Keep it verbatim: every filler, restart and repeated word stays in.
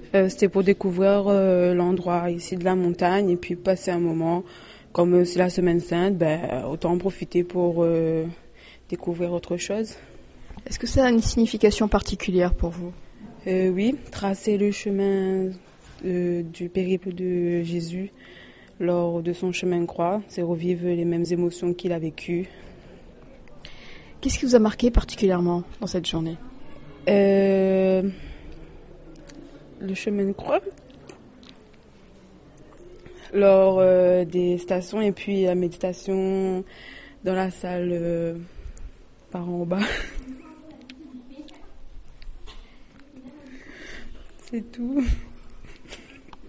Euh, c'était pour découvrir euh, l'endroit ici de la montagne et puis passer un moment. Comme euh, c'est la semaine sainte, ben, autant en profiter pour euh, découvrir autre chose. Est-ce que ça a une signification particulière pour vous? Euh, oui, tracer le chemin euh, du périple de Jésus lors de son chemin de croix, c'est revivre les mêmes émotions qu'il a vécues. Qu'est-ce qui vous a marqué particulièrement dans cette journée? Euh, le chemin de croix lors euh, des stations et puis la méditation dans la salle euh, par en bas. C'est tout.